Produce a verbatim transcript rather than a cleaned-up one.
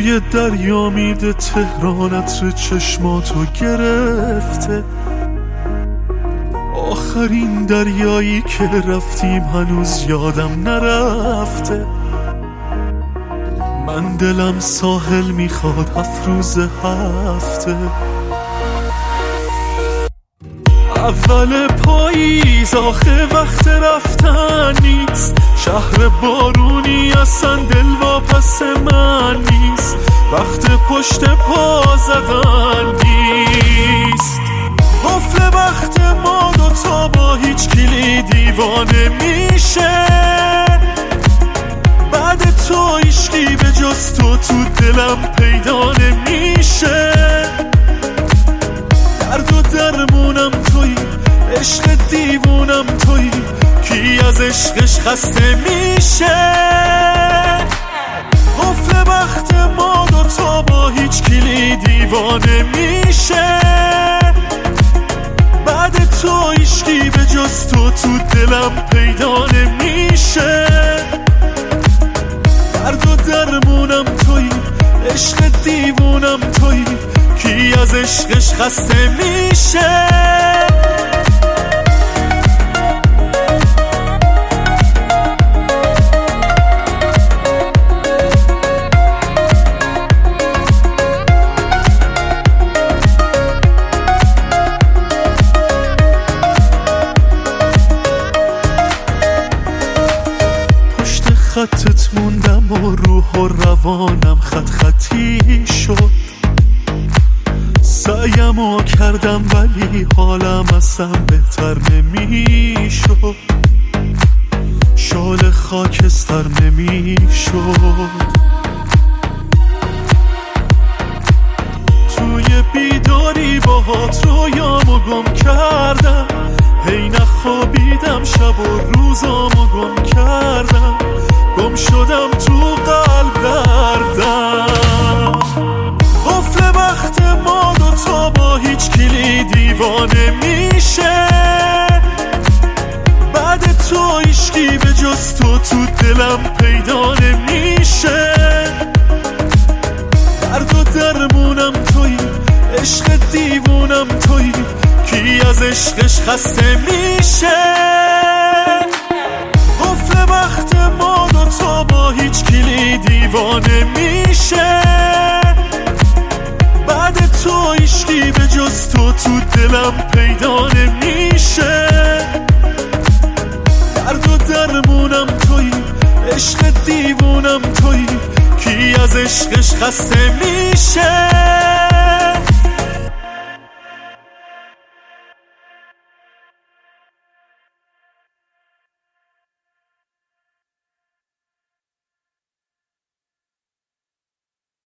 توی دریا میده تهران عطر چشماتو گرفته. آخرین دریایی که رفتیم هنوز یادم نرفته. من دلم ساحل میخواد هفت روز هفته. اول پاییز آخه وقت رفتن نیست. شهر بارونی اصلا دلواپس من نیست. وقت پشت پا زدن نیست. قفل وقت ما دوتا با هیچ کلی دیوانه میشه. بعد تو عشقی به جز تو تو دلم پیدا نمیشه. درد و درمونم تویی، عشق دیوونم تویی، کی از عشقش خسته میشه. قفل وقت ما دوتا با هیچ کلی دیوانه میشه. بعد تو عشقی به جز تو تو دلم پیدا نمیشه. درد و درمونم تویی، عشق دیوونم تویی، کی از عشقش خسته میشه. پشت خطت موندم و روح و روانم خط خطی شد. سعیمو کردم ولی حالم اصلا بهتر نمیشد. شال خاکستر نمیشد. توی بیداری باهات رویامو گم کردم. هی نخوابیدم شب و روزامو گم کردم. گم شدم تو قلب دردم. قفل وقت ما دوتا با هیچ کلی دیوانه میشه. بعد تو عشقی به جز تو تو دلم پیدا نمیشه. درد و درمونم تویی، عشق دیوونم تویی، کی از عشقش خسته میشه. قفل وقت ما دوتا با هیچ کلی دیوانه میشه. بعد تو عشقی به جز تو تو دلم پیدا نمیشه. درد و درمونم تویی، عشق دیوونم تویی، کی از عشقش خسته میشه.